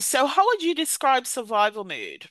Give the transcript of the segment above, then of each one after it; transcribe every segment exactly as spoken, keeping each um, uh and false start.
So, how would you describe survival mood?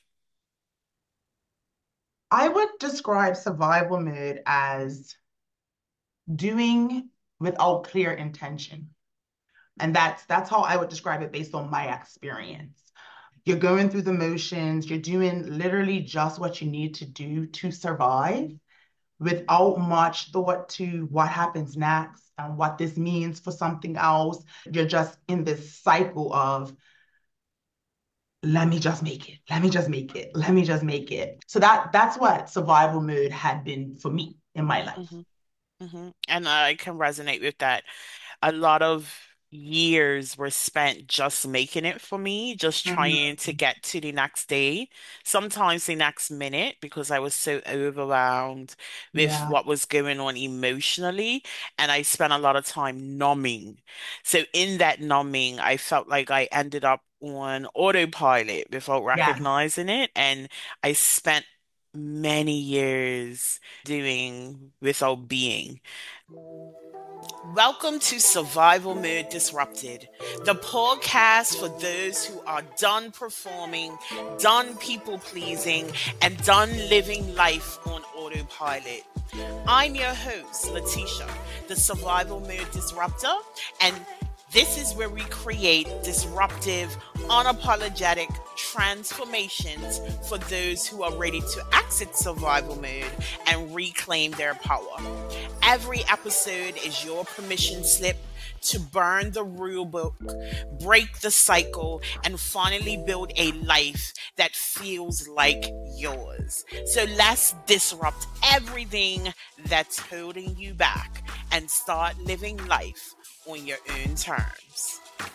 I would describe survival mode as doing without clear intention. And that's that's how I would describe it based on my experience. You're going through the motions, you're doing literally just what you need to do to survive without much thought to what happens next and what this means for something else. You're just in this cycle of let me just make it. Let me just make it. Let me just make it. So that that's what survival mode had been for me in my life. hmm hmm And I can resonate with that. A lot of years were spent just making it for me, just trying to Mhm. get to the next day, sometimes the next minute, because I was so overwhelmed with Yeah. what was going on emotionally. And I spent a lot of time numbing. So, in that numbing, I felt like I ended up on autopilot without Yes. recognizing it. And I spent many years doing without being. Welcome to Survival Mode Disrupted, the podcast for those who are done performing, done people pleasing, and done living life on autopilot. I'm your host, Letitia, the Survival Mode Disruptor, and this is where we create disruptive, unapologetic transformations for those who are ready to exit survival mode and reclaim their power. Every episode is your permission slip to burn the rule book, break the cycle, and finally build a life that feels like yours. So let's disrupt everything that's holding you back and start living life on your own terms.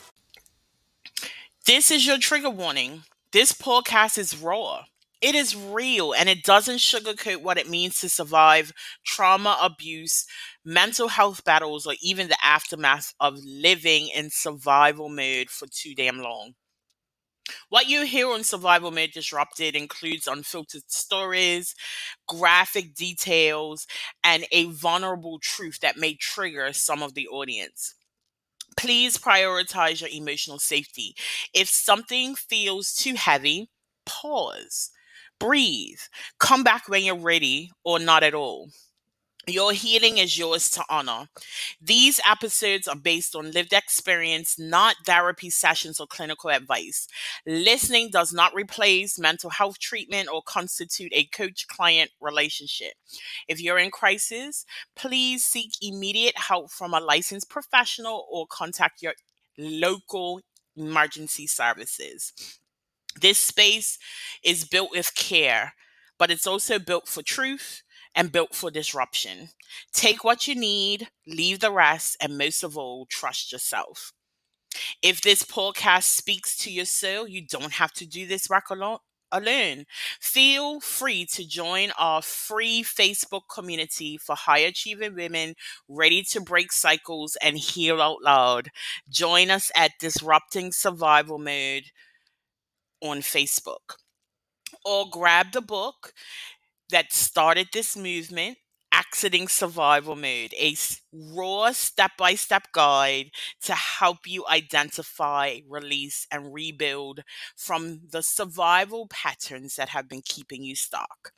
This is your trigger warning. This podcast is raw. It is real and it doesn't sugarcoat what it means to survive trauma, abuse, mental health battles, or even the aftermath of living in survival mode for too damn long. What you hear on Survival Mode Disrupted includes unfiltered stories, graphic details, and a vulnerable truth that may trigger some of the audience. Please prioritize your emotional safety. If something feels too heavy, pause, breathe, come back when you're ready or not at all. Your healing is yours to honor. These episodes are based on lived experience, not therapy sessions or clinical advice. Listening does not replace mental health treatment or constitute a coach client relationship. If you're in crisis, please seek immediate help from a licensed professional or contact your local emergency services. This space is built with care, but it's also built for truth and built for disruption. Take what you need, leave the rest, and most of all, trust yourself. If this podcast speaks to your soul, you don't have to do this work alone. Alone. Feel free to join our free Facebook community for high achieving women ready to break cycles and heal out loud. Join us at Disrupting Survival Mode on Facebook, or grab the book that started this movement, Exiting Survival Mode, a s- raw step by step guide to help you identify, release, and rebuild from the survival patterns that have been keeping you stuck.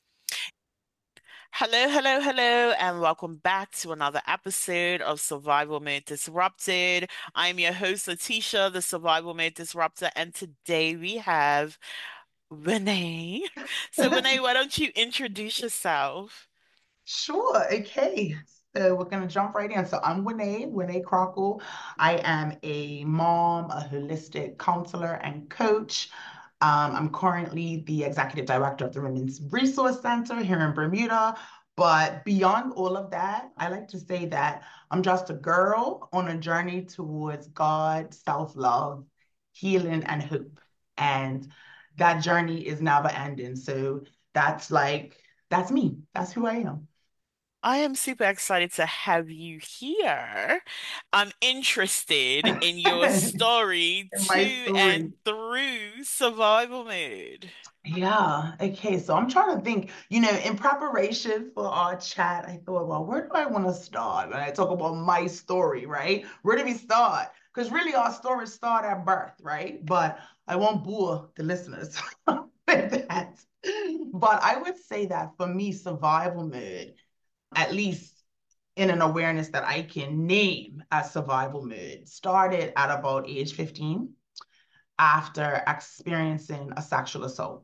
Hello, hello, hello, and welcome back to another episode of Survival Mode Disrupted. I'm your host, Letitia, the Survival Mode Disruptor, and today we have Renee. So, Renee, why don't you introduce yourself? Sure. Okay. So we're going to jump right in. So I'm Winnie, Winnie Crockle. I am a mom, a holistic counselor and coach. Um, I'm currently the executive director of the Women's Resource Center here in Bermuda. But beyond all of that, I like to say that I'm just a girl on a journey towards God, self-love, healing, and hope. And that journey is never ending. So that's like, that's me. That's who I am. I am super excited to have you here. I'm interested in your story My to story. and through survival mode. Yeah. Okay. So I'm trying to think, you know, in preparation for our chat, I thought, well, where do I want to start when I talk about my story, right? Where do we start? Because really our stories start at birth, right? But I won't bore the listeners with that. But I would say that for me, survival mode, at least in an awareness that I can name as survival mode, started at about age fifteen after experiencing a sexual assault.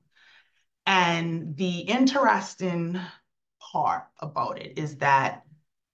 And the interesting part about it is that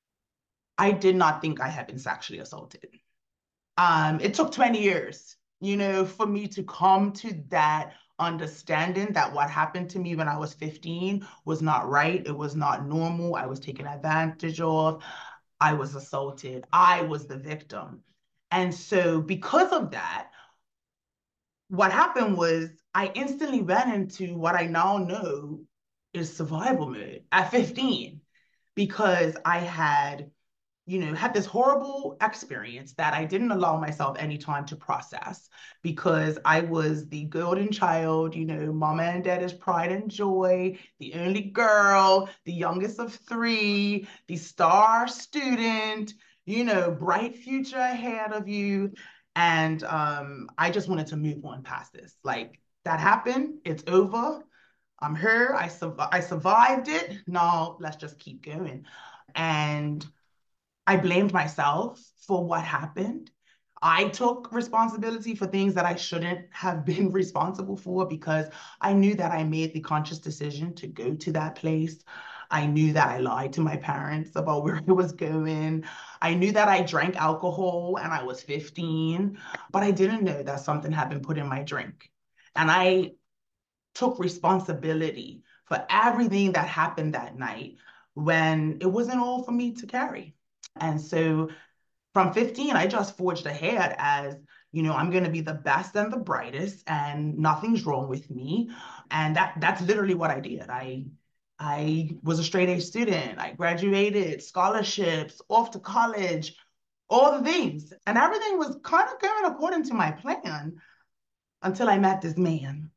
I did not think I had been sexually assaulted. Um, it took twenty years, you know, for me to come to that understanding that what happened to me when I was fifteen was not right. It was not normal. I was taken advantage of. I was assaulted. I was the victim. And so, because of that, what happened was I instantly went into what I now know is survival mode at fifteen because I had, you know, had this horrible experience that I didn't allow myself any time to process because I was the golden child, you know, mama and daddy's pride and joy, the only girl, the youngest of three, the star student, you know, bright future ahead of you. And um, I just wanted to move on past this. Like that happened, it's over. I'm here. I, su- I survived it. Now let's just keep going. And I blamed myself for what happened. I took responsibility for things that I shouldn't have been responsible for because I knew that I made the conscious decision to go to that place. I knew that I lied to my parents about where I was going. I knew that I drank alcohol and I was fifteen, but I didn't know that something had been put in my drink. And I took responsibility for everything that happened that night when it wasn't all for me to carry. And so from fifteen, I just forged ahead as, you know, I'm going to be the best and the brightest and nothing's wrong with me. And that that's literally what I did. I I was a straight A student. I graduated, scholarships, off to college, all the things. And everything was kind of going according to my plan until I met this man.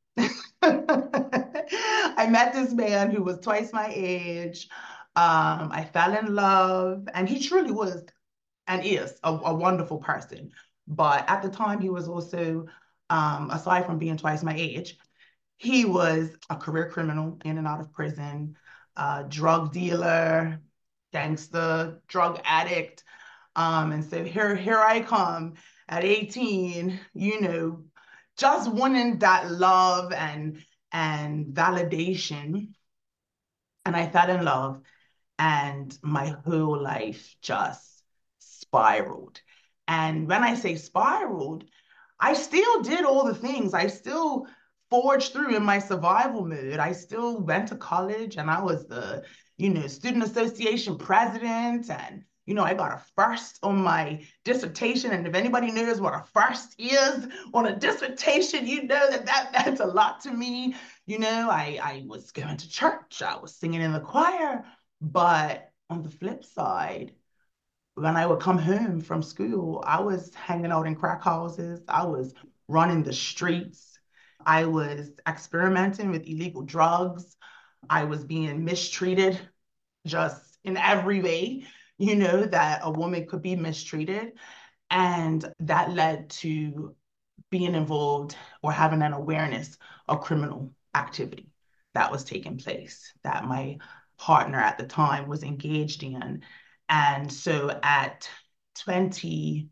I met this man who was twice my age. Um, I fell in love, and he truly was and is a, a wonderful person. But at the time, he was also, um, aside from being twice my age, he was a career criminal in and out of prison, a drug dealer, gangster, drug addict. Um, and so here, here I come at eighteen, you know, just wanting that love and and validation. And I fell in love, and my whole life just spiraled. And when I say spiraled, I still did all the things. I still forged through in my survival mode. I still went to college and I was the, you know, student association president. And, you know, I got a first on my dissertation. And if anybody knows what a first is on a dissertation, you know that that meant a lot to me. You know, I, I was going to church, I was singing in the choir. But on the flip side, when I would come home from school, I was hanging out in crack houses. I was running the streets. I was experimenting with illegal drugs. I was being mistreated just in every way, you know, that a woman could be mistreated. And that led to being involved or having an awareness of criminal activity that was taking place, that my partner at the time was engaged in. And so at twenty-two,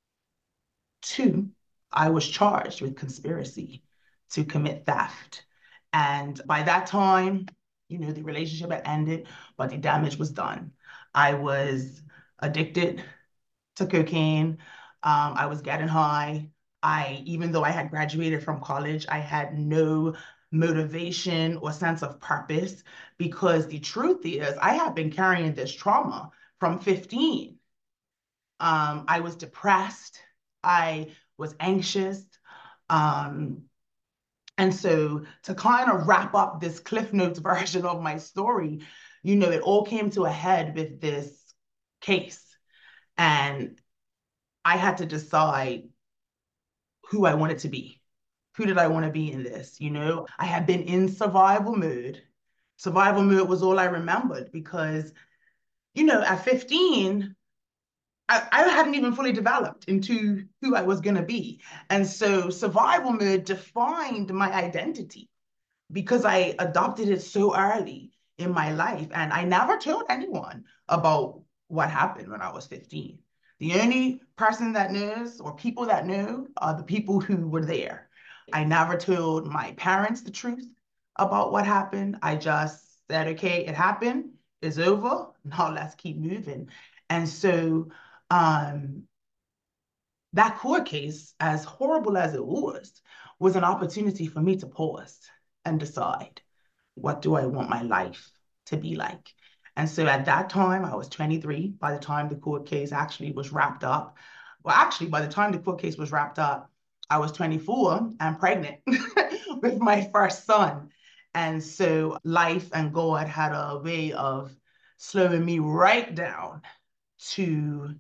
I was charged with conspiracy to commit theft. And by that time, you know, the relationship had ended, but the damage was done. I was addicted to cocaine. Um, I was getting high. I, even though I had graduated from college, I had no motivation or sense of purpose because the truth is, I have been carrying this trauma from fifteen. Um, I was depressed. I was anxious. Um, and so to kind of wrap up this Cliff Notes version of my story, you know, it all came to a head with this case. And I had to decide who I wanted to be. Who did I want to be in this? You know, I had been in survival mode. Survival mode was all I remembered because, you know, at fifteen, I, I hadn't even fully developed into who I was going to be. And so survival mode defined my identity because I adopted it so early in my life. And I never told anyone about what happened when I was fifteen. The only person that knows or people that know are the people who were there. I never told my parents the truth about what happened. I just said, okay, it happened, it's over. Now let's keep moving. And so um, that court case, as horrible as it was, was an opportunity for me to pause and decide, what do I want my life to be like? And so at that time, I was twenty-three by the time the court case actually was wrapped up. Well, actually, by the time the court case was wrapped up, I was twenty-four and pregnant with my first son. And so life and God had a way of slowing me right down to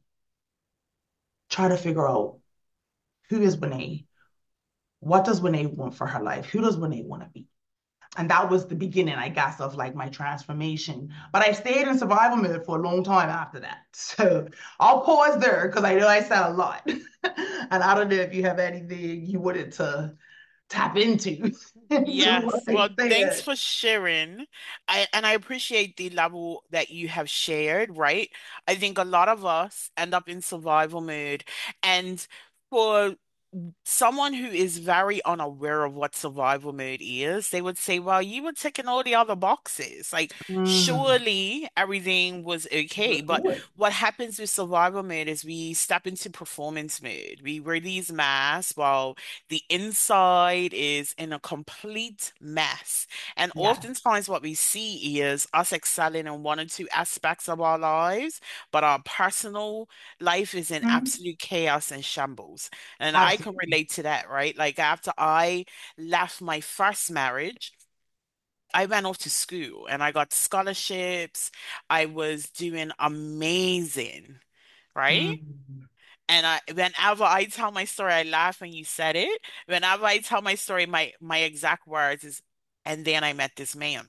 try to figure out, who is Winnie? What does Winnie want for her life? Who does Winnie want to be? And that was the beginning, I guess, of like my transformation. But I stayed in survival mode for a long time after that. So I'll pause there because I know I said a lot. And I don't know if you have anything you wanted to tap into into what Yes, I well, thanks said. for sharing. I and I appreciate the level that you have shared, right? I think a lot of us end up in survival mode. And for someone who is very unaware of what survival mode is, they would say, well, you were ticking all the other boxes. Like, Mm, surely everything was okay. we're But good. what happens with survival mode is we step into performance mode. We wear these masks while the inside is in a complete mess. And Yeah, oftentimes, what we see is us excelling in one or two aspects of our lives, but our personal life is in mm, absolute chaos and shambles. And I can absolutely. relate to that, right? Like after I left my first marriage, I went off to school and I got scholarships. I was doing amazing, right? Mm. And I, whenever I tell my story, I laugh when you said it. Whenever I tell my story, my my exact words is, and then I met this man.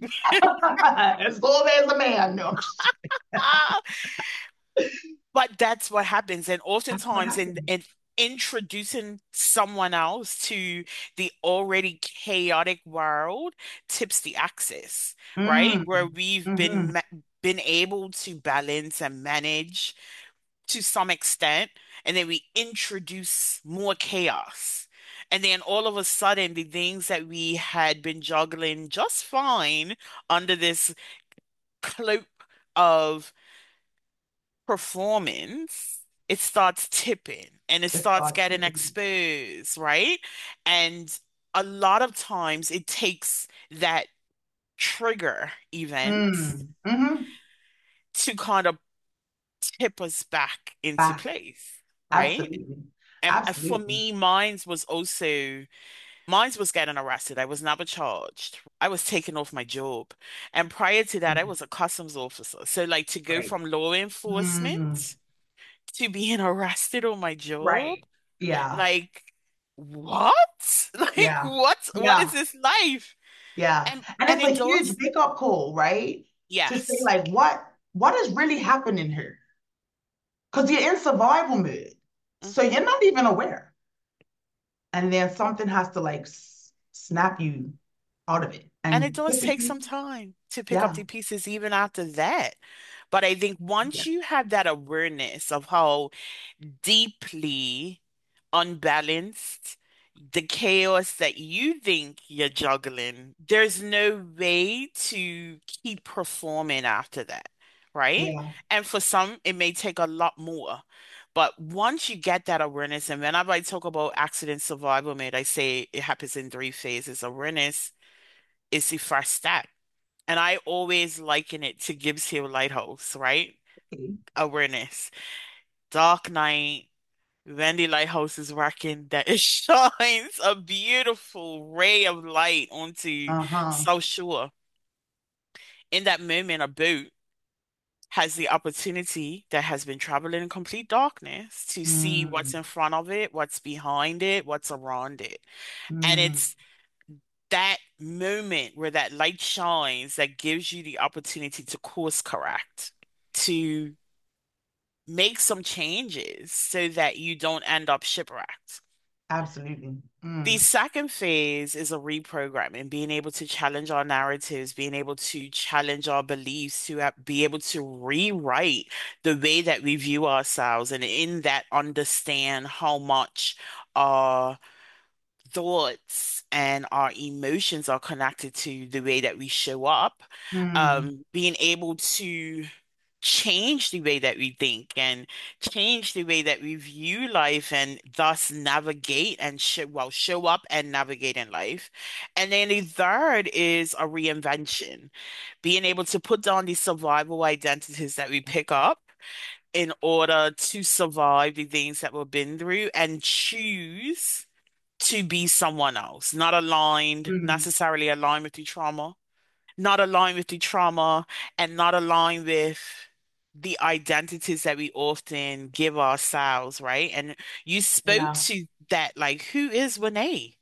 As long as a man, no. But that's what happens. And That's what oftentimes in happened. in introducing someone else to the already chaotic world tips the axis, right? Mm, Where we've been hmm. ma- been able to balance and manage to some extent, and then we introduce more chaos. And then all of a sudden, the things that we had been juggling just fine under this cloak of performance, it starts tipping and it It starts starts getting tipping. exposed, right? And a lot of times it takes that trigger event Mm, hmm. to kind of tip us back into Back. place, right? Absolutely. And uh, for Absolutely. me, mine was also, mine was getting arrested. I was never charged. I was taken off my job. And prior to that, I Mm, was a customs officer. So like to go right. from law Mm, enforcement to being arrested on my job. right. Yeah. Like, what? Like, Yeah. what? What is Yeah. this life? Yeah. And And and it's a it huge does, wake up call, right? To say yes. like, what what is really happening here? Because you're in survival mode. So Hmm. you're not even aware. And then something has to like s- snap you out of it. And it And does take typically, some time to pick up yeah. the pieces even after that. But I think Yeah. once you have that awareness of how deeply unbalanced the chaos that you think you're juggling, there's no way to keep performing after that, right? Yeah. And for some, it may take a lot more. But once you get that awareness, and whenever I talk about accident survival mode, I say it happens in three phases. Awareness is the first step. And I always liken it to Gibbs Hill Lighthouse, right? Okay. Awareness. Dark night, when the lighthouse is working, that it shines a beautiful ray of light onto Uh-huh. South Shore. In that moment, a boat has the opportunity that has been traveling in complete darkness to see what's Mm, in front of it, what's behind it, what's around it. And mm, it's that moment where that light shines that gives you the opportunity to course correct, to make some changes so that you don't end up shipwrecked. Absolutely. The Mm. second phase is a reprogramming, being able to challenge our narratives, being able to challenge our beliefs, to have, be able to rewrite the way that we view ourselves, and in that understand how much our thoughts and our emotions are connected to the way that we show up. Mm. Um, being able to change the way that we think and change the way that we view life and thus navigate and show, well, show up and navigate in life. And then the third is a reinvention, being able to put down these survival identities that we pick up in order to survive the things that we've been through and choose to be someone else, not aligned, Mm. necessarily aligned with the trauma, not aligned with the trauma, and not aligned with the identities that we often give ourselves, right? And you spoke Yeah. to that, like, who is Renee?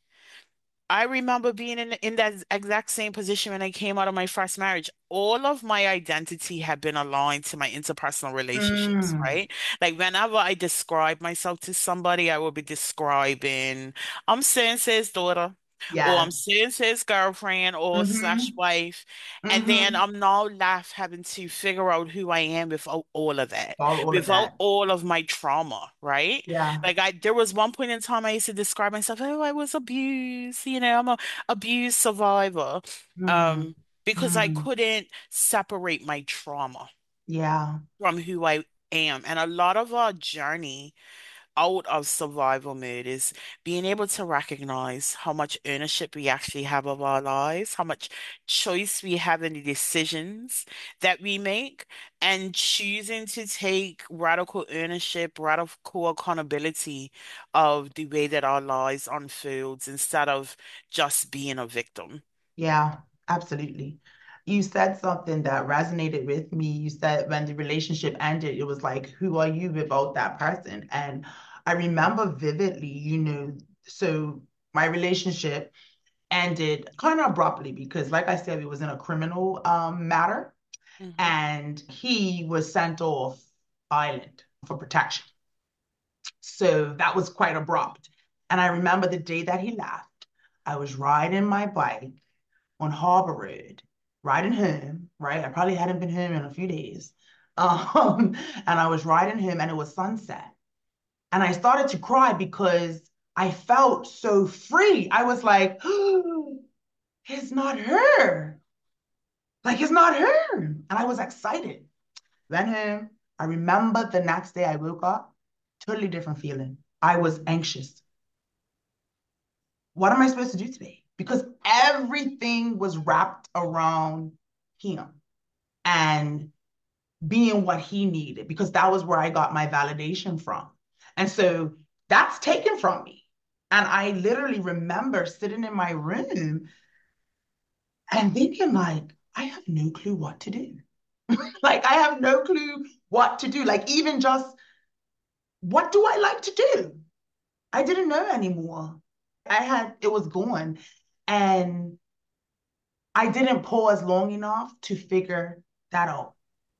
I remember being in in that exact same position when I came out of my first marriage. All of my identity had been aligned to my interpersonal relationships, Mm. right? Like whenever I describe myself to somebody, I will be describing, I'm so and so's daughter, or I'm Yes. so and so's girlfriend or slash Mm-hmm. wife. And then Mm-hmm. I'm now left having to figure out who I am without all of that, All, all of without that. all of my trauma, right? Yeah. Like I, there was one point in time I used to describe myself, oh, I was abused, you know, I'm a abuse survivor, Mm. um, because I Mm. couldn't separate my trauma Yeah. from who I am. And a lot of our journey out of survival mode is being able to recognize how much ownership we actually have of our lives, how much choice we have in the decisions that we make, and choosing to take radical ownership, radical accountability of the way that our lives unfolds instead of just being a victim. Yeah, absolutely. You said something that resonated with me. You said when the relationship ended, it was like, who are you without that person? And I remember vividly, you know, so my relationship ended kind of abruptly because, like I said, it was in a criminal um, matter, Hmm. and he was sent off island for protection. So that was quite abrupt. And I remember the day that he left, I was riding my bike on Harbor Road, riding home, right? I probably hadn't been home in a few days. Um, and I was riding home and it was sunset. And I started to cry because I felt so free. I was like, oh, it's not her. Like, it's not her. And I was excited. Went home. I remember the next day I woke up, totally different feeling. I was anxious. What am I supposed to do today? Because everything was wrapped around him and being what he needed, because that was where I got my validation from. And so that's taken from me. And I literally remember sitting in my room and thinking, like, I have no clue what to do. Like, I have no clue what to do. Like, even just what do I like to do? I didn't know anymore. I had, it was gone. And I didn't pause long enough to figure that out.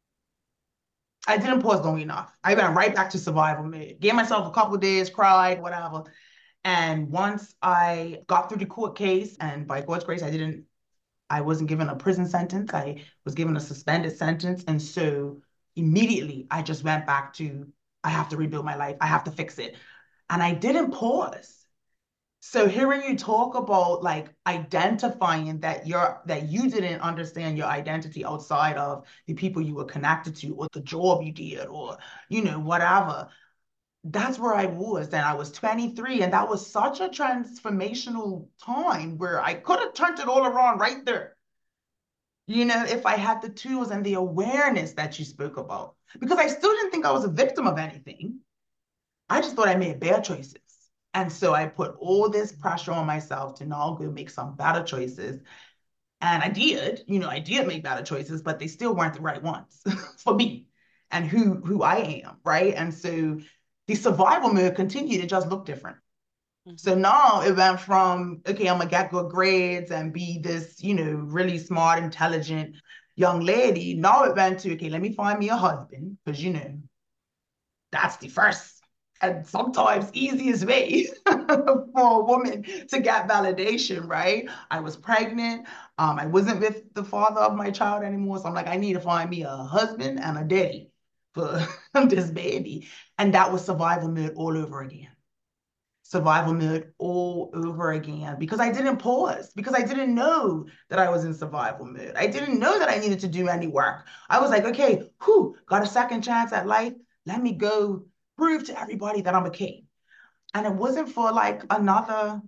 I didn't pause long enough. I went right back to survival mode. Gave myself a couple of days, cried, whatever. And once I got through the court case, and by God's grace, I didn't, I wasn't given a prison sentence. I was given a suspended sentence. And so immediately I just went back to, I have to rebuild my life. I have to fix it. And I didn't pause. So hearing you talk about like identifying that you're that you didn't understand your identity outside of the people you were connected to or the job you did or you know whatever, that's where I was. And I was twenty-three, and that was such a transformational time where I could have turned it all around right there. You know, if I had the tools and the awareness that you spoke about, because I still didn't think I was a victim of anything. I just thought I made bad choices. And so I put all this pressure on myself to now go make some better choices. And I did, you know, I did make better choices, but they still weren't the right ones for me and who who I am, right? And so the survival mode continued to just look different. So Hmm. now it went from, okay, I'm gonna get good grades and be this, you know, really smart, intelligent young lady. Now it went to, okay, let me find me a husband, because you know, That's the first and sometimes easiest way for a woman to get validation, right? I was pregnant. Um, I wasn't with the father of my child anymore. So I'm like, I need to find me a husband and a daddy for this baby. And that was survival mode all over again. Survival mode all over again because I didn't pause, because I didn't know that I was in survival mode. I didn't know that I needed to do any work. I was like, okay, whew, got a second chance at life. Let me go prove to everybody that I'm a king. And it wasn't for like another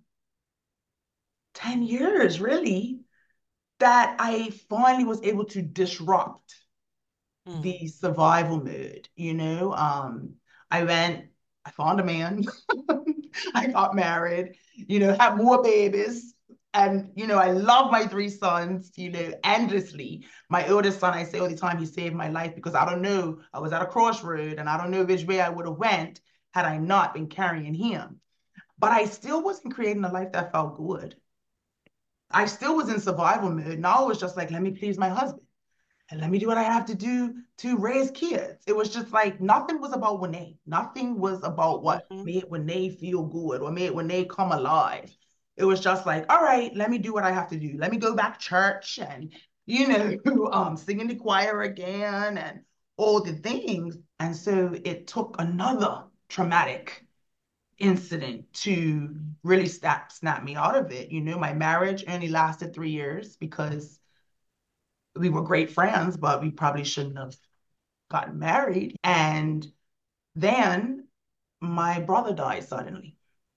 ten years, really, that I finally was able to disrupt Mm. the survival mode, you know? Um, I went, I found a man, I got married, you know, had more babies. And, you know, I love my three sons, you know, endlessly. My oldest son, I say all the time, he saved my life because I don't know, I was at a crossroad and I don't know which way I would have went had I not been carrying him. But I still wasn't creating a life that felt good. I still was in survival mode. Now it was just like, let me please my husband and let me do what I have to do to raise kids. It was just like nothing was about Winnie. Nothing was about what Mm-hmm. made Winnie feel good or made Winnie come alive. It was just like, all right, let me do what I have to do. Let me go back to church and, you know, um, sing in the choir again and all the things. And so it took another traumatic incident to really snap snap me out of it. You know, my marriage only lasted three years because we were great friends, but we probably shouldn't have gotten married. And then my brother died suddenly.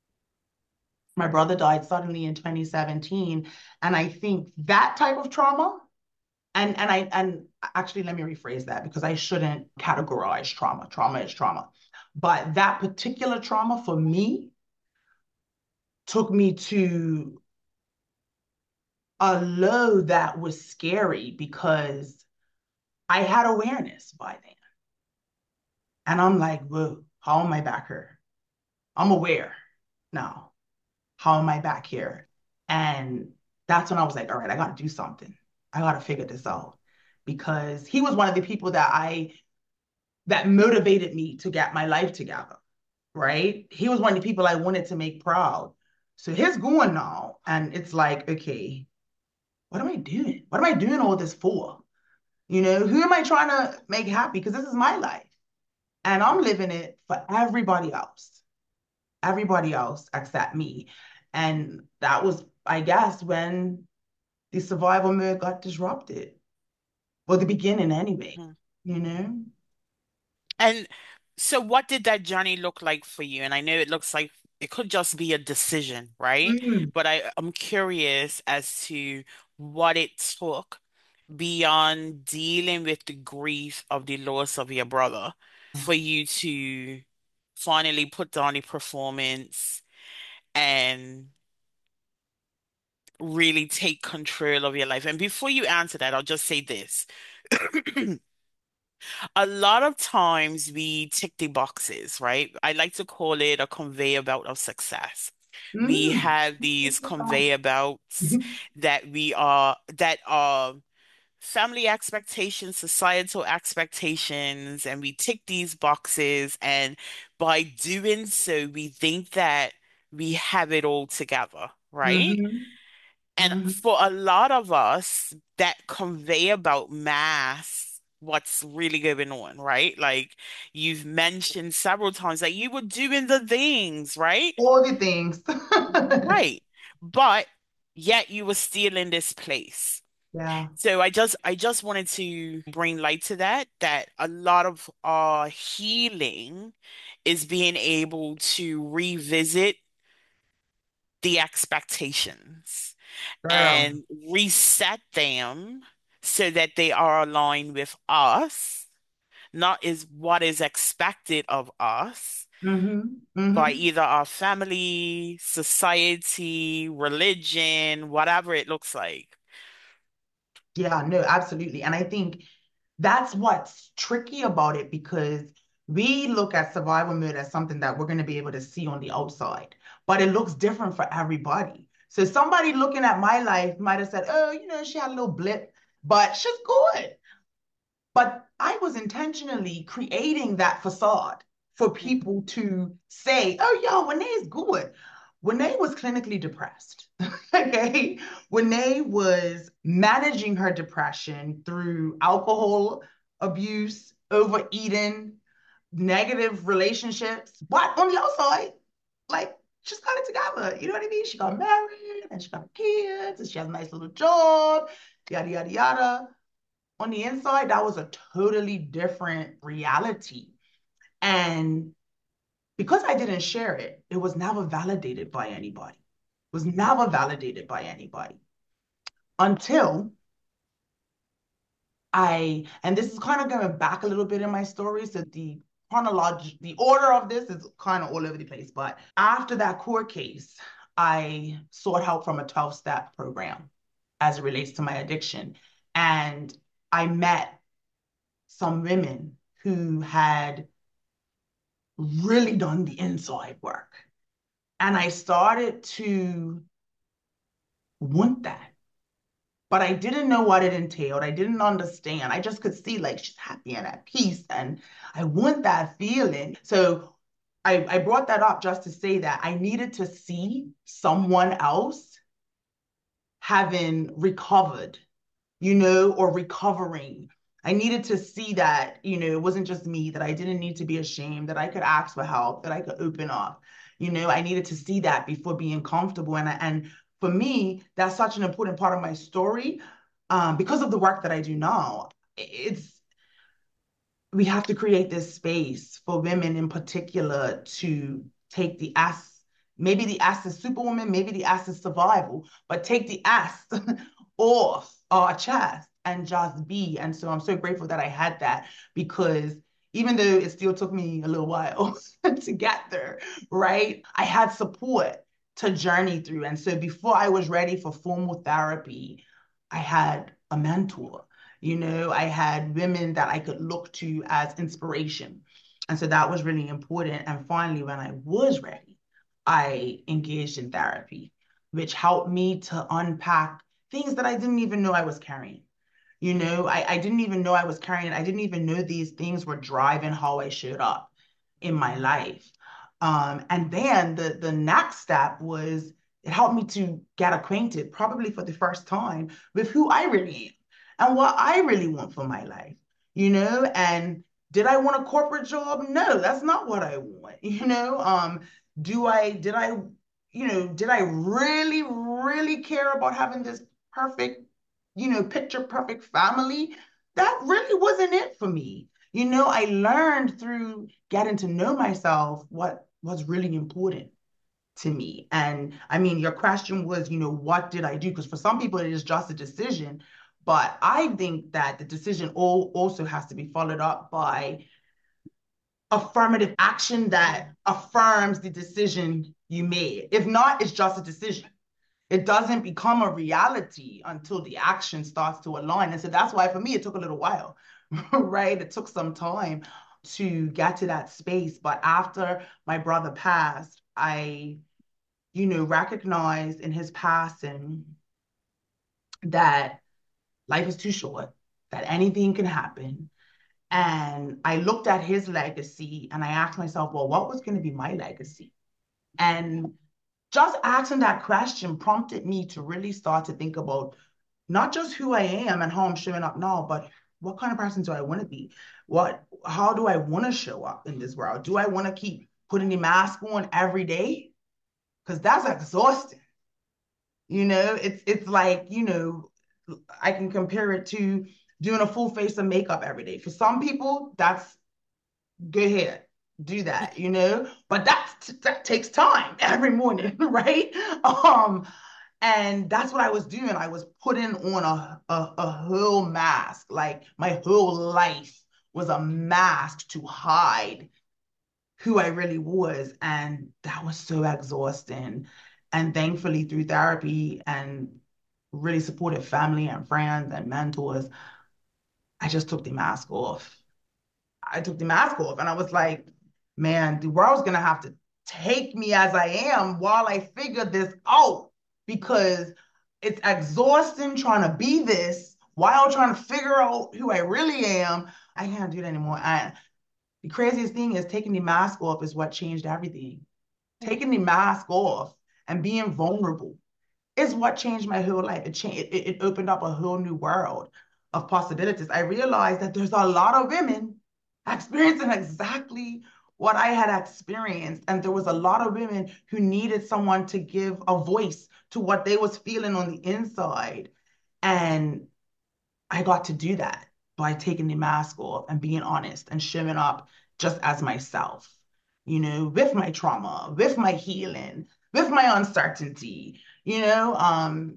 My brother died suddenly in twenty seventeen. And I think that type of trauma, and, and I and actually let me rephrase that because I shouldn't categorize trauma. Trauma is trauma. But that particular trauma for me took me to a low that was scary because I had awareness by then. And I'm like, whoa, how am I back here? I'm aware now. How am I back here? And that's when I was like, all right, I got to do something. I got to figure this out because he was one of the people that I that motivated me to get my life together, right? He was one of the people I wanted to make proud. So he's going now, and it's like, okay, what am I doing? What am I doing all this for? You know, who am I trying to make happy? Because this is my life, and I'm living it for everybody else. Everybody else except me. And that was, I guess, when the survival mode got disrupted. Well, the beginning anyway, Mm. you know? And so, what did that journey look like for you? And I know it looks like it could just be a decision, right? Mm, But I, I'm curious as to what it took beyond dealing with the grief of the loss of your brother for you to finally put down the performance and really take control of your life. And before you answer that, I'll just say this. A lot of times we tick the boxes, right? I like to call it a conveyor belt of success. We mm. have these conveyor belts that we are that are family expectations, societal expectations, and we tick these boxes. And by doing so, we think that we have it all together, right? Mm-hmm. And Mm-hmm. for a lot of us, that conveyor belt masks what's really going on, right? Like you've mentioned several times that you were doing the things, right? All the things. Right. But yet you were still in this place. Yeah, So I just I just wanted to bring light to that, that a lot of our healing is being able to revisit the expectations girl. and reset them so that they are aligned with us, not is what is expected of us Mm-hmm. by Mm-hmm. either our family, society, religion, whatever it looks like. Yeah, no, absolutely. And I think that's what's tricky about it because we look at survival mode as something that we're going to be able to see on the outside, but it looks different for everybody. So somebody looking at my life might have said, oh, you know, she had a little blip, but she's good. But I was intentionally creating that facade. for Mm. people to say, oh, yo, Renee is good. Renee was clinically depressed. Okay. Renee was managing her depression through alcohol abuse, overeating, negative relationships. But on the outside, like, she's got it together. You know what I mean? She got married and she got kids and she has a nice little job, yada, yada, yada. On the inside, that was a totally different reality. And because I didn't share it, it was never validated by anybody. It was never validated by anybody until I, and this is kind of going back a little bit in my story. So the chronology, the order of this is kind of all over the place. But after that court case, I sought help from a twelve step program as it relates to my addiction. And I met some women who had really done the inside work. And I started to want that. But I didn't know what it entailed. I didn't understand. I just could see like she's happy and at peace. And I want that feeling. So I, I brought that up just to say that I needed to see someone else having recovered, you know, or recovering. I needed to see that, you know, it wasn't just me, that I didn't need to be ashamed, that I could ask for help, that I could open up. You know, I needed to see that before being comfortable. And, and for me, that's such an important part of my story, um, because of the work that I do now. It's, we have to create this space for women in particular to take the S. Maybe the S is superwoman, maybe the S is survival, but take the S off our chest and just be. And so I'm so grateful that I had that, because even though it still took me a little while to get there, right? I had support to journey through. And so before I was ready for formal therapy, I had a mentor. You know, I had women that I could look to as inspiration. And so that was really important. And finally, when I was ready, I engaged in therapy, which helped me to unpack things that I didn't even know I was carrying. You know, I, I didn't even know I was carrying it. I didn't even know these things were driving how I showed up in my life. Um, and then the, the next step was it helped me to get acquainted, probably for the first time, with who I really am and what I really want for my life, you know? And did I want a corporate job? No, that's not what I want, you know? Um, do I, did I, you know, did I really, really care about having this perfect, you know, picture perfect family? That really wasn't it for me. You know, I learned through getting to know myself what was really important to me. And I mean, your question was, you know, what did I do? Because for some people, it is just a decision. But I think that the decision all also has to be followed up by affirmative action that affirms the decision you made. If not, it's just a decision. It doesn't become a reality until the action starts to align. And so that's why for me, it took a little while, right? It took some time to get to that space. But after my brother passed, I, you know, recognized in his passing that life is too short, that anything can happen. And I looked at his legacy and I asked myself, well, what was going to be my legacy? And just asking that question prompted me to really start to think about not just who I am and how I'm showing up now, but what kind of person do I want to be? What, how do I want to show up in this world? Do I want to keep putting the mask on every day? Because that's exhausting. You know, it's it's like, you know, I can compare it to doing a full face of makeup every day. For some people, that's go ahead, do that, you know, but that's that takes time every morning, right? Um, and that's what I was doing. I was putting on a, a, a whole mask. Like my whole life was a mask to hide who I really was. And that was so exhausting. And thankfully, through therapy and really supportive family and friends and mentors, I just took the mask off. I took the mask off and I was like, man, the world's gonna have to take me as I am while I figure this out, because it's exhausting trying to be this while trying to figure out who I really am. I can't do it anymore. I, The craziest thing is taking the mask off is what changed everything. Taking the mask off and being vulnerable is what changed my whole life. It changed, it, it opened up a whole new world of possibilities. I realized that there's a lot of women experiencing exactly what I had experienced. And there was a lot of women who needed someone to give a voice to what they was feeling on the inside. And I got to do that by taking the mask off and being honest and showing up just as myself, you know, with my trauma, with my healing, with my uncertainty, you know, um,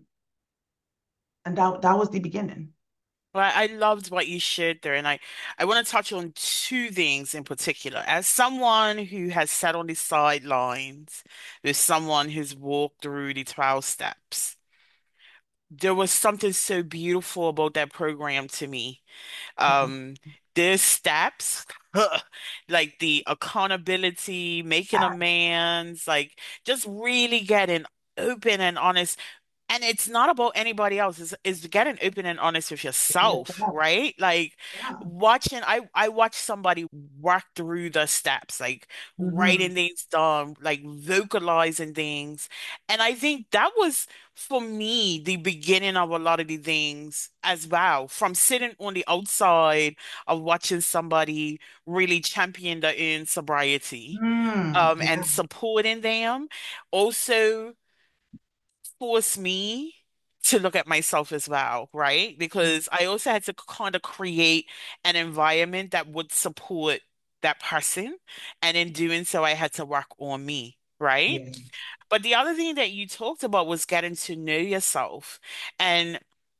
and that that was the beginning. Well, I loved what you shared there, and I, I want to touch on two things in particular. As someone who has sat on the sidelines with someone who's walked through the twelve steps, there was something so beautiful about that program to me. Mhm. Um, there's steps, like the accountability, making Yeah, amends, like just really getting open and honest. And it's not about anybody else. It's, it's getting open and honest with yourself, yeah, right? Like yeah. watching, I, I watch somebody work through the steps, like writing Mhm. things down, like vocalizing things. And I think that was, for me, the beginning of a lot of the things as well. From sitting on the outside of watching somebody really champion their own sobriety, Mm, um, and yeah, supporting them. Also, forced me to look at myself as well, right? Because I also had to kind of create an environment that would support that person. And in doing so, I had to work on me, right? yeah. But the other thing that you talked about was getting to know yourself. And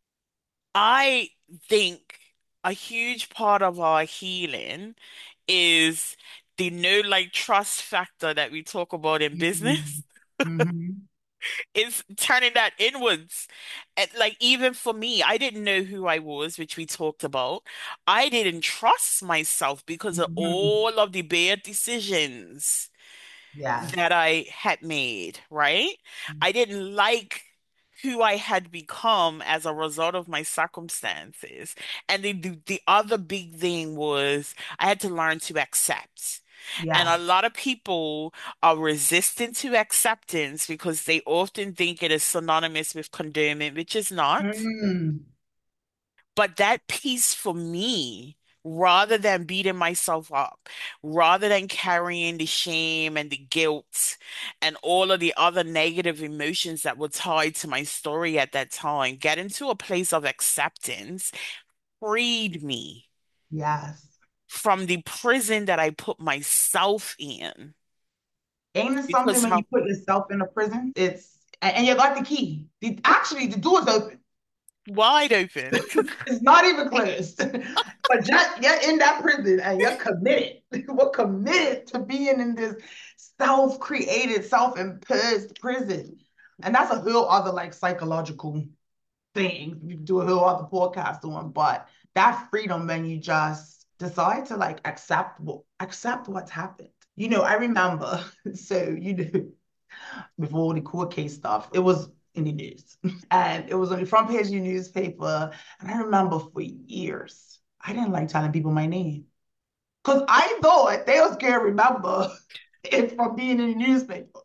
I think a huge part of our healing is the know, like, trust factor that we talk about in business. Mhm. Mhm. Is turning that inwards. And like even for me, I didn't know who I was, which we talked about. I didn't trust myself because of Mhm. all of the bad decisions Yes. that I had made, right? I didn't like who I had become as a result of my circumstances. And the, the the other big thing was I had to learn to accept. And a Yes. lot of people are resistant to acceptance because they often think it is synonymous with condonment, which is not. Mm. But that piece for me, rather than beating myself up, rather than carrying the shame and the guilt and all of the other negative emotions that were tied to my story at that time, getting to a place of acceptance freed me Yes. from the prison that I put myself in. Ain't it something Because when you how put yourself in a prison? It's and, and you got the key. The, actually, the door's open. wide open. It's not even closed. But just, you're in that prison and you're committed. We're committed to being in this self-created, self-imposed prison. And that's a whole other like psychological thing. We do a whole other podcast on, but that freedom when you just decide to like accept what accept what's happened. You know, I remember, so you know, before all the court case stuff, it was in the news. And it was on the front page of the newspaper. And I remember for years, I didn't like telling people my name. Because I thought they was gonna remember it from being in the newspaper.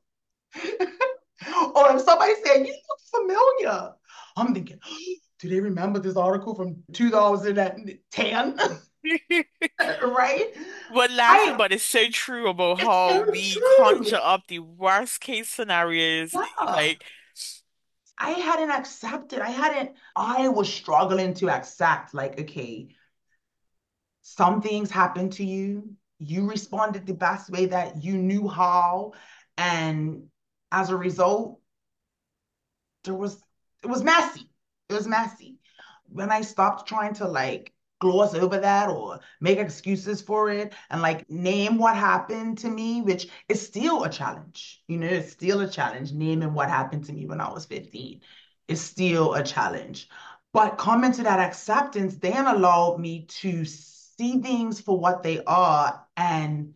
Or if somebody said, you look familiar, I'm thinking, do they remember this article from two thousand ten? Right? We're laughing, I, but it's so true about it's how so we conjure true. up the worst case scenarios. Yeah. Like, I hadn't accepted. I hadn't, I was struggling to accept, like, okay, some things happened to you. You responded the best way that you knew how. And as a result, there was, it was messy. It was messy. When I stopped trying to like gloss over that or make excuses for it and like name what happened to me, which is still a challenge. You know, it's still a challenge naming what happened to me when I was fifteen. It's still a challenge. But coming to that acceptance then allowed me to see things for what they are and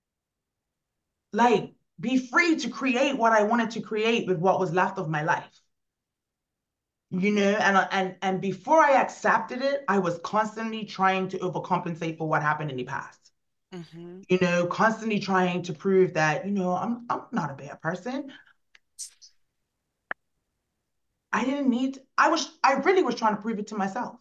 like be free to create what I wanted to create with what was left of my life. You know, and and and before I accepted it, I was constantly trying to overcompensate for what happened in the past. Mm-hmm. You know, constantly trying to prove that, you know, I'm I'm not a bad person. I didn't need, I was, I really was trying to prove it to myself.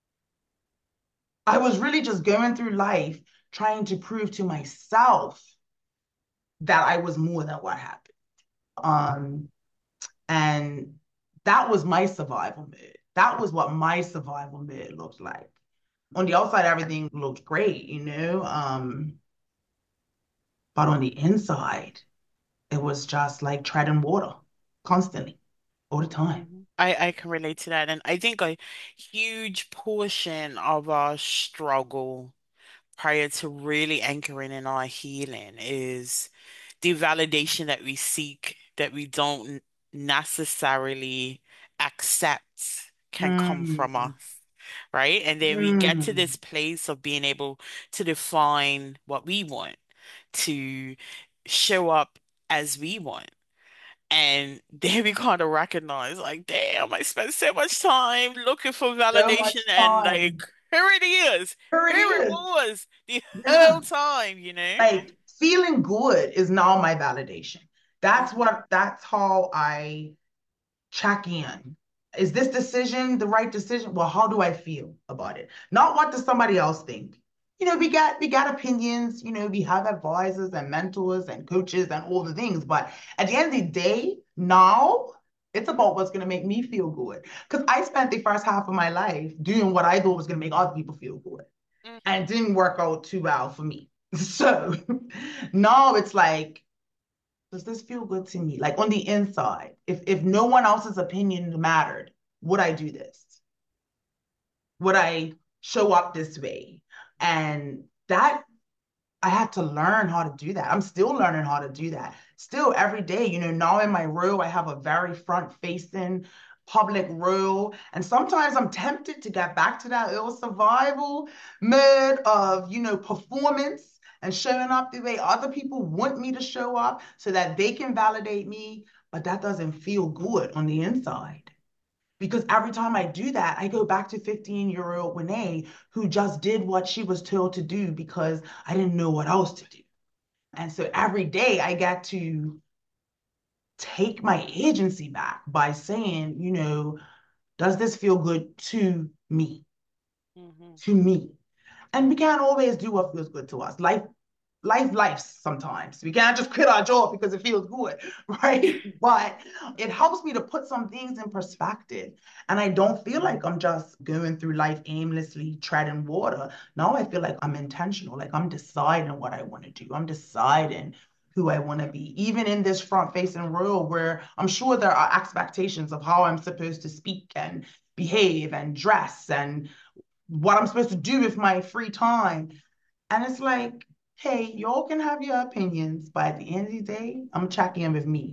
I was really just going through life trying to prove to myself that I was more than what happened. Um, and that was my survival mode. That was what my survival mode looked like. On the outside, everything looked great, you know. Um, but on the inside, it was just like treading water constantly, all the time. Mhm. I, I can relate to that. And I think a huge portion of our struggle prior to really anchoring in our healing is the validation that we seek that we don't necessarily accept can come from us, Mm, right? And then we get to mm. this place of being able to define what we want, to show up as we want. And then we kind of recognize, like, damn, I spent so much time looking for So validation, much and like, time. here it is. Here it Here it is. was the Yeah. whole time, you know? Like feeling good is now my validation. That's Mhm, what, that's how I check in. Is this decision the right decision? Well, how do I feel about it? Not what does somebody else think. You know, we got we got opinions, you know, we have advisors and mentors and coaches and all the things, but at the end of the day, now it's about what's going to make me feel good. Because I spent the first half of my life doing what I thought was going to make other people feel good, and mhm, it didn't work out too well for me. So now it's like, does this feel good to me? Like on the inside, if if no one else's opinion mattered, would I do this? Would I show up this way? And that I had to learn how to do that. I'm still learning how to do that. Still every day, you know, now in my role, I have a very front-facing public role. And sometimes I'm tempted to get back to that little survival mode of, you know, performance and showing up the way other people want me to show up so that they can validate me. But that doesn't feel good on the inside. Because every time I do that, I go back to fifteen-year-old Renee who just did what she was told to do because I didn't know what else to do. And so every day I got to take my agency back by saying, you know, does this feel good to me? mhm, To me. And we can't always do what feels good to us. Life life life sometimes. We can't just quit our job because it feels good, right? But it helps me to put some things in perspective. And I don't feel like I'm just going through life aimlessly treading water. Now I feel like I'm intentional, like I'm deciding what I want to do. I'm deciding who I want to be, even in this front-facing role where I'm sure there are expectations of how I'm supposed to speak and behave and dress and what I'm supposed to do with my free time. And it's like, hey, y'all can have your opinions, but at the end of the day, I'm checking in with me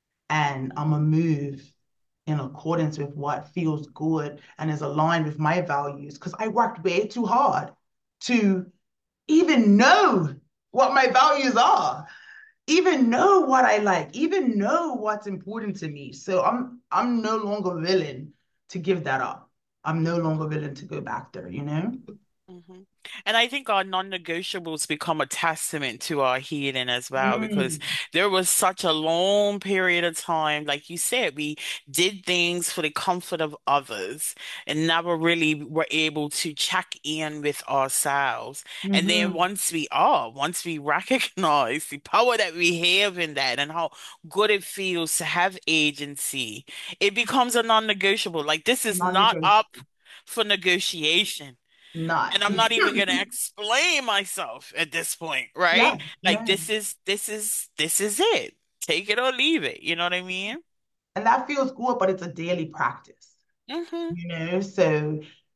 and I'm gonna move in accordance with what feels good and is aligned with my values. Because I worked way too hard to even know what my values are, even know what I like, even know what's important to me. So I'm I'm no longer willing to give that up. I'm no longer willing to go back there, you know? mhm. And I think our non-negotiables become a testament to our healing as well, because Mm, there was such a long period of time, like you said, we did things for the comfort of others and never really were able to check in with ourselves. And then mhm. once we are, once we recognize the power that we have in that and how good it feels to have agency, it becomes a non-negotiable. Like, this is not up Non-negotiable. for negotiation. Not. And I'm not even gonna explain myself at this point, right? Yeah, Like, no. this is this is this is it. Take it or leave it. You know what I mean? And that feels good, but it's a daily practice, Mm-hmm. you know? So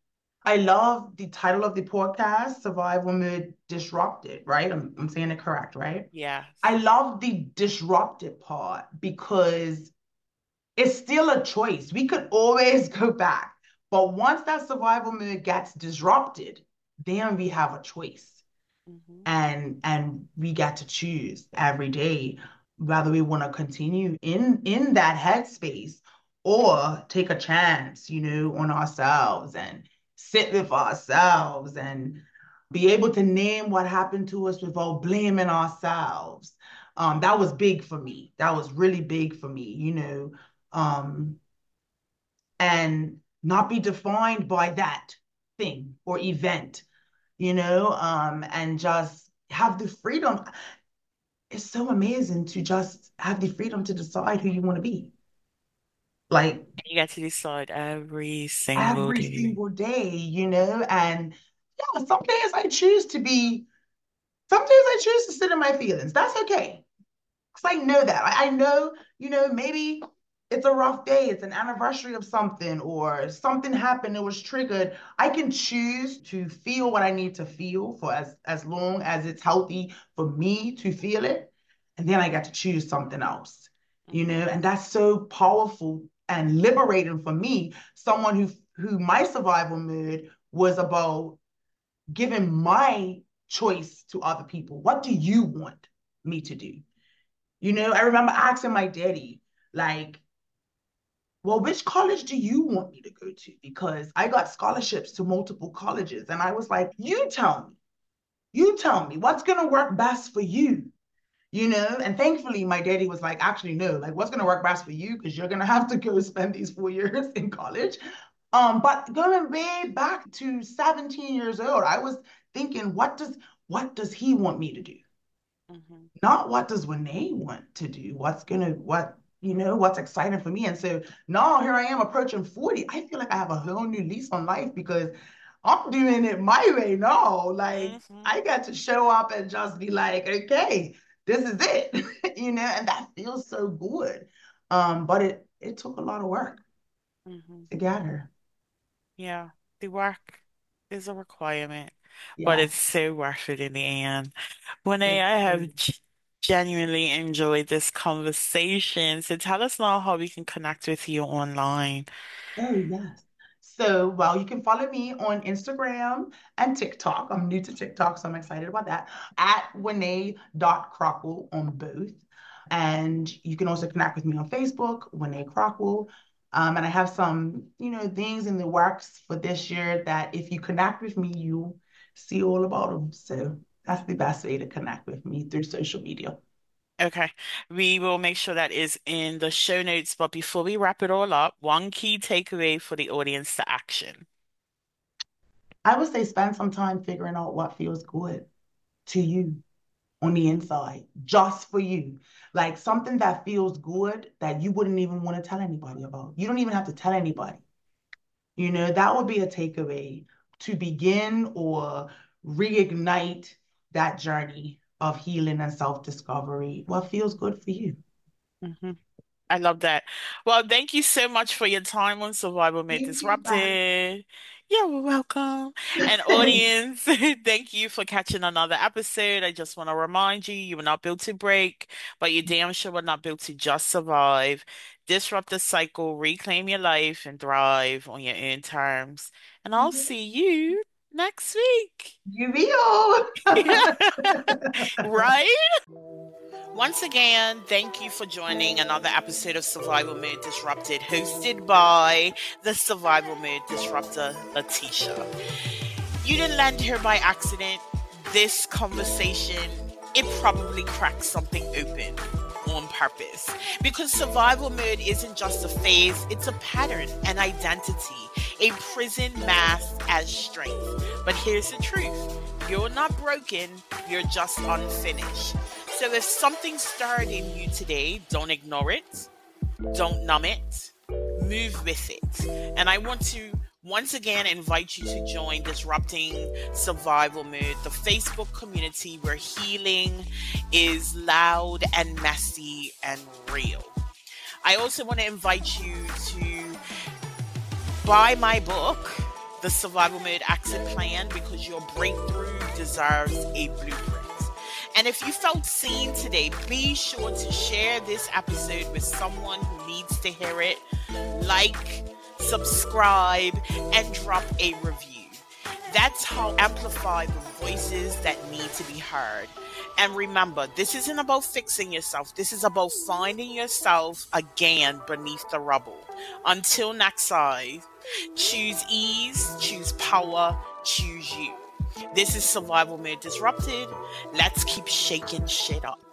I love the title of the podcast, Survival Mode Disrupted, right? I'm, I'm saying it correct, right? I Yes. love the disrupted part because it's still a choice. We could always go back. But once that survival mode gets disrupted, then we have a choice. Mm-hmm. and and we get to choose every day whether we want to continue in in that headspace or take a chance, you know, on ourselves and sit with ourselves and be able to name what happened to us without blaming ourselves. Um, that was big for me. That was really big for me, you know, um, and not be defined by that thing or event, you know, um, and just have the freedom. It's so amazing to just have the freedom to decide who you want to be. Like You get to decide every single every day. single day, you know, and yeah, some days I choose to be, some days I choose to sit in my feelings. That's okay. Because I know that. I, I know, you know, maybe it's a rough day, it's an anniversary of something, or something happened, it was triggered. I can choose to feel what I need to feel for as, as long as it's healthy for me to feel it. And then I got to choose something else, you Mhm. know, and that's so powerful and liberating for me, someone who who my survival mood was about giving my choice to other people. What do you want me to do? You know, I remember asking my daddy, like, well, which college do you want me to go to? Because I got scholarships to multiple colleges. And I was like, you tell me, you tell me what's going to work best for you, you know? And thankfully, my daddy was like, actually, no, like, what's going to work best for you? Because you're going to have to go spend these four years in college. Um, but going way back to seventeen years old, I was thinking, what does what does he want me to do? Mhm. Not what does Renee want to do? What's gonna what you know what's exciting for me? And so now here I am approaching forty. I feel like I have a whole new lease on life because I'm doing it my way now. Like Mhm. I got to show up and just be like, okay, this is it, you know, and that feels so good. Um, but it it took a lot of work Mhm. to get her. Yeah, the work is a requirement, but Yeah, it's so worth it in the end. Monet, it I is. have g- genuinely enjoyed this conversation. So tell us now how we can connect with you online. Oh, yes. So, well, you can follow me on Instagram and TikTok. I'm new to TikTok, so I'm excited about that. At Winnie dot Crockle on both. And you can also connect with me on Facebook, Winnie Crockle. Um, and I have some, you know, things in the works for this year that if you connect with me, you see all about them. So that's the best way to connect with me through social media. Okay, we will make sure that is in the show notes. But before we wrap it all up, one key takeaway for the audience to action. I would say spend some time figuring out what feels good to you on the inside, just for you. Like something that feels good that you wouldn't even want to tell anybody about. You don't even have to tell anybody. You know, that would be a takeaway to begin or reignite that journey of healing and self-discovery. What feels good for you? hmm I love that. Well, thank you so much for your time on Survival Made Thank you, bye. Disrupted. You're welcome. And audience, thank you for catching another episode. I just want to remind you, you were not built to break, but you damn sure were not built to just survive. Disrupt the cycle, reclaim your life, and thrive on your own terms. And I'll see you next week. You will. Right? Once again, thank you for joining another episode of Survival Mode Disrupted, hosted by the Survival Mode Disruptor, Letitia. You didn't land here by accident. This conversation, it probably cracked something open on purpose. Because survival mode isn't just a phase, it's a pattern, an identity, a prison masked as strength. But here's the truth, you're not broken, you're just unfinished. So if something stirred in you today, don't ignore it, don't numb it, move with it. And I want to once again invite you to join Disrupting Survival Mode, the Facebook community where healing is loud and messy and real. I also want to invite you to buy my book, The Survival Mode Exit Plan, because your breakthrough deserves a blueprint. And if you felt seen today, be sure to share this episode with someone who needs to hear it. Like, subscribe, and drop a review. That's how amplify the voices that need to be heard. And remember, this isn't about fixing yourself. This is about finding yourself again beneath the rubble. Until next time, choose ease, choose power, choose you. This is Survival Mode Disrupted. Let's keep shaking shit up.